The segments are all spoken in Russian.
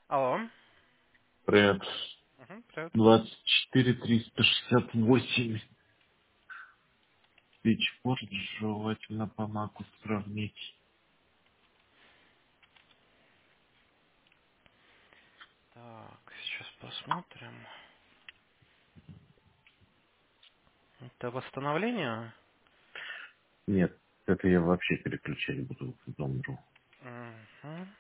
Алло. Привет. Привет. 24368. Свитчборд желательно по маку сравнить. Так, сейчас посмотрим. Это восстановление? Нет, это я вообще переключать буду в Дом.ру. Мгм.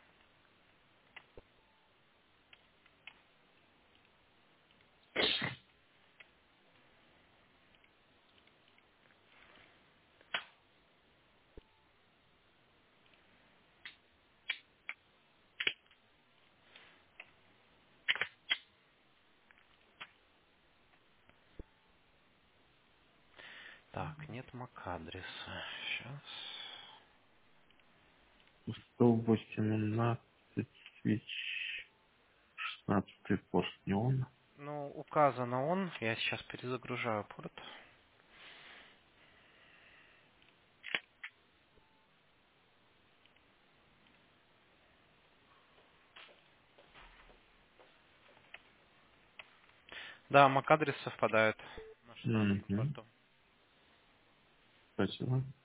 Так, нет MAC-адреса. Сейчас. 118 свич, 16 пост неон. Ну, указано он. Я сейчас перезагружаю порт. Да, MAC-адрес совпадает. На 16 Угу. порту. Спасибо.